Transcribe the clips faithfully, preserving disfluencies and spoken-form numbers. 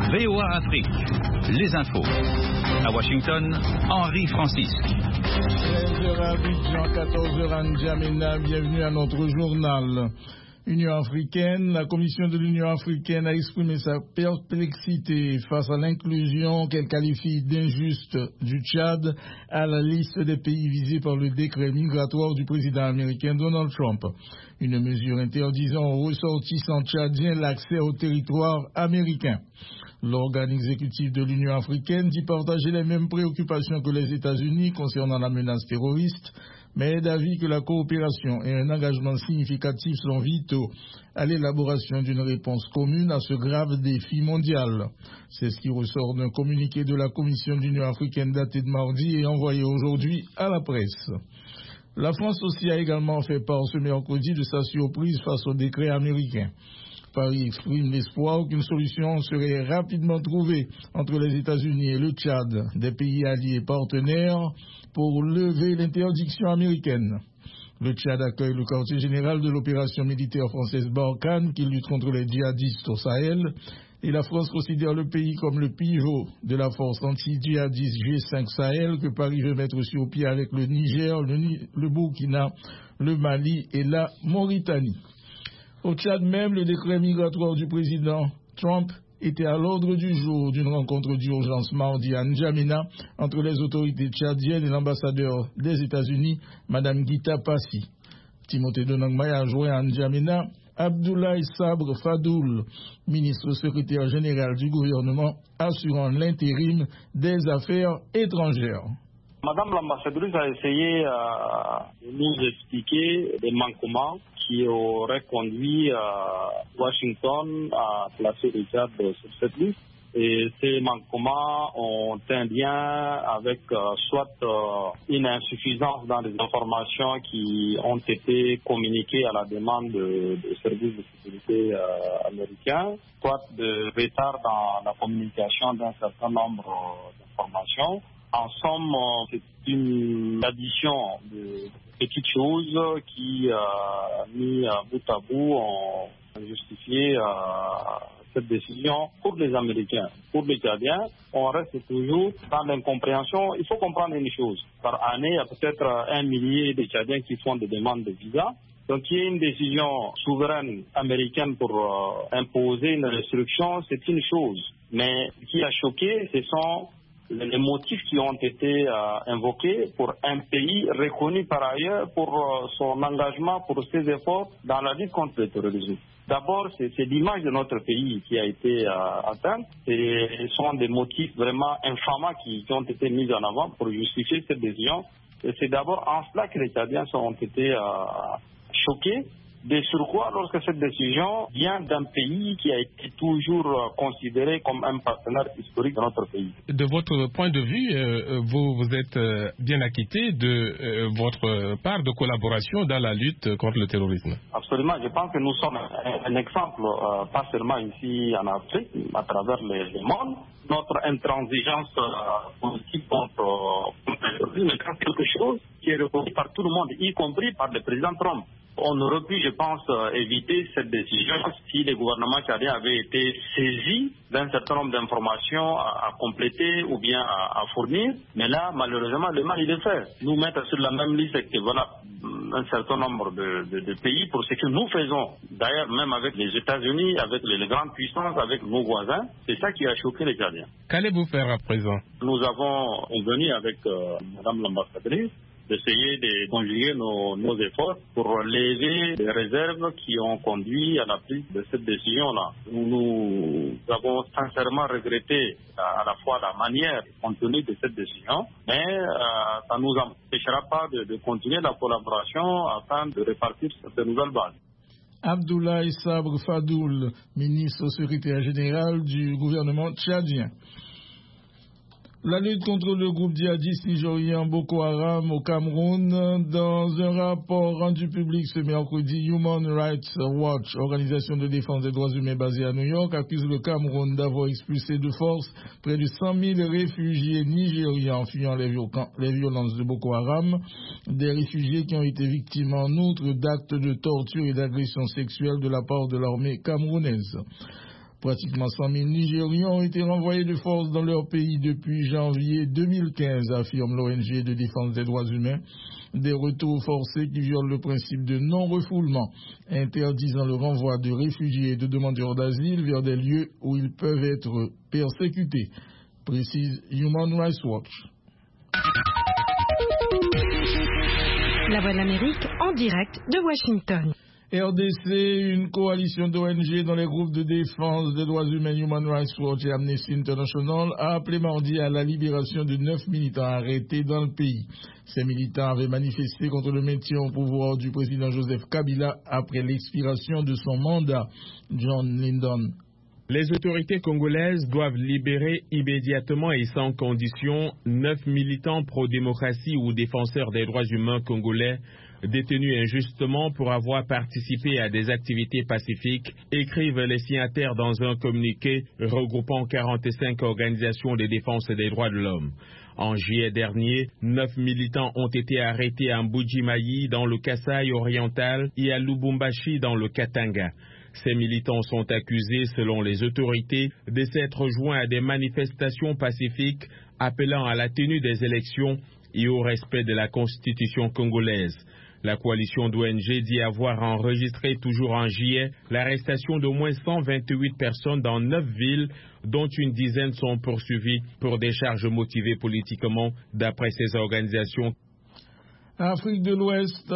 V O A Afrique, les infos. À Washington, Henri Francis. treize heures à Abidjan, quatorze heures à N'Djamena, bienvenue à notre journal. Union africaine, la Commission de l'Union africaine a exprimé sa perplexité face à l'inclusion qu'elle qualifie d'injuste du Tchad à la liste des pays visés par le décret migratoire du président américain Donald Trump. Une mesure interdisant aux ressortissants tchadiens l'accès au territoire américain. L'organe exécutif de l'Union africaine dit partager les mêmes préoccupations que les États-Unis concernant la menace terroriste, mais est d'avis que la coopération et un engagement significatif sont vitaux à l'élaboration d'une réponse commune à ce grave défi mondial. C'est ce qui ressort d'un communiqué de la Commission de l'Union africaine daté de mardi et envoyé aujourd'hui à la presse. La France aussi a également fait part ce mercredi de sa surprise face au décret américain. Paris exprime l'espoir qu'une solution serait rapidement trouvée entre les États-Unis et le Tchad, des pays alliés partenaires, pour lever l'interdiction américaine. Le Tchad accueille le quartier général de l'opération militaire française Barkhane qui lutte contre les djihadistes au Sahel, et la France considère le pays comme le pivot de la force anti-djihadiste G cinq Sahel que Paris veut mettre sur pied avec le Niger, le, le Burkina, le Mali et la Mauritanie. Au Tchad même, le décret migratoire du président Trump était à l'ordre du jour d'une rencontre d'urgence mardi à N'Djamena entre les autorités tchadiennes et l'ambassadeur des États-Unis, Mme Gita Passi. Timothée Donangmaya a joint à N'Djamena Abdoulaye Sabre Fadoul, ministre secrétaire général du gouvernement, assurant l'intérim des affaires étrangères. Madame l'ambassadrice a essayé euh, de nous expliquer des manquements qui auraient conduit euh, Washington à placer le Tchad sur cette liste. Et ces manquements ont un lien avec euh, soit euh, une insuffisance dans les informations qui ont été communiquées à la demande de, de services de sécurité euh, américains, soit de retard dans la communication d'un certain nombre d'informations. En somme, c'est une addition de petites choses qui, euh, mis bout à bout, ont justifié euh, cette décision pour les Américains. Pour les Tchadiens, on reste toujours dans l'incompréhension. Il faut comprendre une chose. Par année, il y a peut-être un millier de Tchadiens qui font des demandes de visa. Donc, il y a une décision souveraine américaine pour euh, imposer une restriction, c'est une chose. Mais ce qui a choqué, ce sont les motifs qui ont été euh, invoqués pour un pays reconnu par ailleurs pour euh, son engagement, pour ses efforts dans la lutte contre le terrorisme. D'abord, c'est, c'est l'image de notre pays qui a été euh, atteinte. Ce sont des motifs vraiment infamants qui, qui ont été mis en avant pour justifier cette décision. Et c'est d'abord en cela que les Tchadiens ont été euh, choqués. De surcroît, lorsque cette décision vient d'un pays qui a été toujours considéré comme un partenaire historique de notre pays. De votre point de vue, euh, vous vous êtes euh, bien acquitté de euh, votre part de collaboration dans la lutte contre le terrorisme. Absolument. Je pense que nous sommes un, un exemple, euh, pas seulement ici en Afrique, à travers le, le monde. Notre intransigeance euh, politique contre, euh, contre le terrorisme est quelque chose qui est reconnu par tout le monde, y compris par le président Trump. On aurait pu, je pense, euh, éviter cette décision si les gouvernements tchadiens avaient été saisis d'un certain nombre d'informations à, à compléter ou bien à, à fournir. Mais là, malheureusement, le mal, il est fait. Nous mettre sur la même liste que, voilà, un certain nombre de, de, de pays pour ce que nous faisons. D'ailleurs, même avec les États-Unis, avec les, les grandes puissances, avec nos voisins, c'est ça qui a choqué les Tchadiens. Qu'allez-vous faire à présent? Nous avons convenu avec euh, Madame l'ambassadrice d'essayer de conjuguer nos, nos efforts pour lever les réserves qui ont conduit à la prise de cette décision-là. Nous, nous avons sincèrement regretté à, à la fois la manière et le contenu de cette décision, mais euh, ça ne nous empêchera pas de, de continuer la collaboration afin de répartir cette nouvelle base. Abdoulaye Sabre Fadoul, ministre secrétaire général du gouvernement tchadien. La lutte contre le groupe djihadiste nigérien Boko Haram au Cameroun. Dans un rapport rendu public ce mercredi, Human Rights Watch, organisation de défense des droits humains basée à New York, accuse le Cameroun d'avoir expulsé de force près de cent mille réfugiés nigérians fuyant les, les violences de Boko Haram, des réfugiés qui ont été victimes en outre d'actes de torture et d'agressions sexuelles de la part de l'armée camerounaise. Pratiquement cent mille Nigérians ont été renvoyés de force dans leur pays depuis janvier deux mille quinze, affirme l'O N G de défense des droits humains. Des retours forcés qui violent le principe de non-refoulement, interdisant le renvoi de réfugiés et de demandeurs d'asile vers des lieux où ils peuvent être persécutés, précise Human Rights Watch. La Voix de l'Amérique en direct de Washington. R D C, une coalition d'O N G dans les groupes de défense des droits humains Human Rights Watch et Amnesty International, a appelé mardi à la libération de neuf militants arrêtés dans le pays. Ces militants avaient manifesté contre le maintien au pouvoir du président Joseph Kabila après l'expiration de son mandat. John Lyndon. Les autorités congolaises doivent libérer immédiatement et sans condition neuf militants pro-démocratie ou défenseurs des droits humains congolais détenus injustement pour avoir participé à des activités pacifiques, écrivent les signataires dans un communiqué regroupant quarante-cinq organisations de défense des droits de l'homme. En juillet dernier, neuf militants ont été arrêtés à Mbuji-Mayi dans le Kasaï oriental et à Lubumbashi dans le Katanga. Ces militants sont accusés, selon les autorités, de s'être joints à des manifestations pacifiques appelant à la tenue des élections et au respect de la Constitution congolaise. La coalition d'O N G dit avoir enregistré toujours en juillet l'arrestation d'au moins cent vingt-huit personnes dans neuf villes, dont une dizaine sont poursuivies pour des charges motivées politiquement, d'après ces organisations. Afrique de l'Ouest,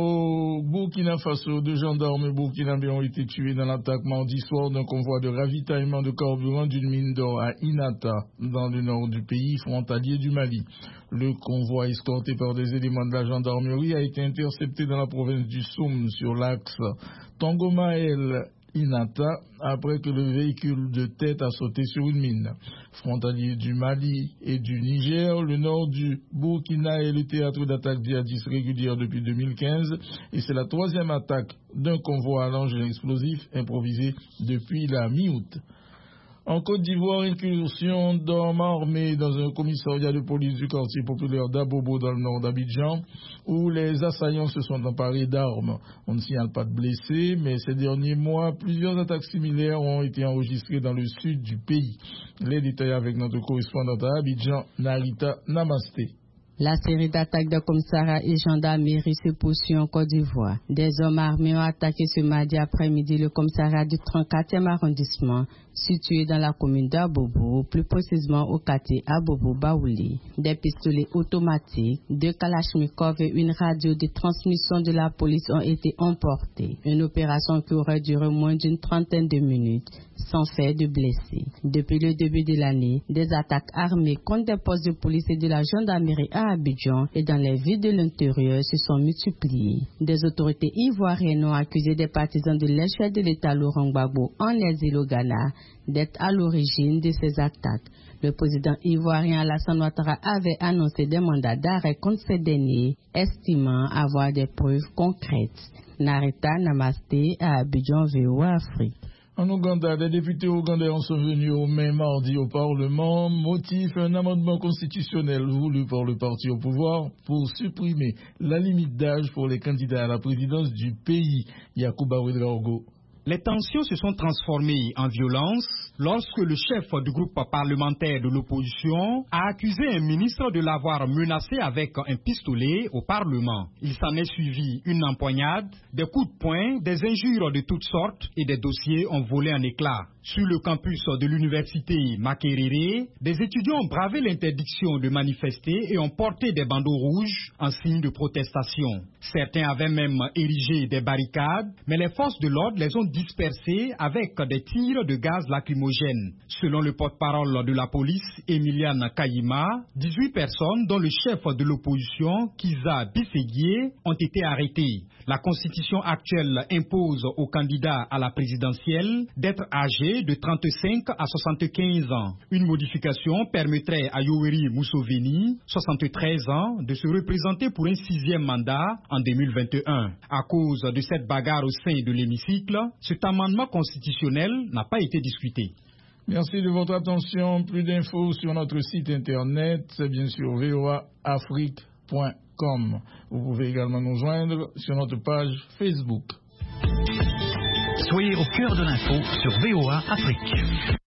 au Burkina Faso, deux gendarmes burkinabés ont été tués dans l'attaque mardi soir d'un convoi de ravitaillement de carburant d'une mine d'or à Inata, dans le nord du pays frontalier du Mali. Le convoi, escorté par des éléments de la gendarmerie, a été intercepté dans la province du Soum sur l'axe Tongomael Inata, après que le véhicule de tête a sauté sur une mine. Frontalier du Mali et du Niger, le nord du Burkina est le théâtre d'attaques djihadistes régulières depuis deux mille quinze et c'est la troisième attaque d'un convoi à l'engin explosif improvisé depuis la mi-août. En Côte d'Ivoire, incursion d'hommes armés dans un commissariat de police du quartier populaire d'Abobo dans le nord d'Abidjan, où les assaillants se sont emparés d'armes. On ne signale pas de blessés, mais ces derniers mois, plusieurs attaques similaires ont été enregistrées dans le sud du pays. Les détails avec notre correspondante à Abidjan, Narita Namasté. La série d'attaques de commissariats et gendarmerie se poursuit en Côte d'Ivoire. Des hommes armés ont attaqué ce mardi après-midi le commissariat du trente-quatrième arrondissement, situé dans la commune d'Abobo, plus précisément au quartier Abobo-Baouli. Des pistolets automatiques, deux kalachnikovs et une radio de transmission de la police ont été emportés. Une opération qui aurait duré moins d'une trentaine de minutes, sans faire de blessés. Depuis le début de l'année, des attaques armées contre des postes de police et de la gendarmerie à Abidjan et dans les villes de l'intérieur se sont multipliées. Des autorités ivoiriennes ont accusé des partisans de l'échec de l'État Laurent Gbagbo en exil au Ghana d'être à l'origine de ces attaques. Le président ivoirien Alassane Ouattara avait annoncé des mandats d'arrêt contre ces derniers, estimant avoir des preuves concrètes. Narita Namasté à Abidjan, V O A Afrique. En Ouganda, des députés ougandais sont venus au mai mardi au Parlement, motif un amendement constitutionnel voulu par le parti au pouvoir pour supprimer la limite d'âge pour les candidats à la présidence du pays. Yacouba Ouedraogo. Les tensions se sont transformées en violence lorsque le chef du groupe parlementaire de l'opposition a accusé un ministre de l'avoir menacé avec un pistolet au Parlement. Il s'en est suivi une empoignade, des coups de poing, des injures de toutes sortes et des dossiers ont volé en éclats. Sur le campus de l'université Makerere, des étudiants ont bravé l'interdiction de manifester et ont porté des bandeaux rouges en signe de protestation. Certains avaient même érigé des barricades, mais les forces de l'ordre les ont dispersés avec des tirs de gaz lacrymogène. Selon le porte-parole de la police, Emiliane Kayima, dix-huit personnes, dont le chef de l'opposition, Kiza Bissegui, ont été arrêtées. La constitution actuelle impose aux candidats à la présidentielle d'être âgés de trente-cinq à soixante-quinze ans. Une modification permettrait à Yoweri Museveni, soixante-treize ans, de se représenter pour un sixième mandat en deux mille vingt et un. À cause de cette bagarre au sein de l'hémicycle, cet amendement constitutionnel n'a pas été discuté. Merci de votre attention. Plus d'infos sur notre site internet, c'est bien sûr v o a afrique point com. Vous pouvez également nous joindre sur notre page Facebook. Soyez au cœur de l'info sur V O A Afrique.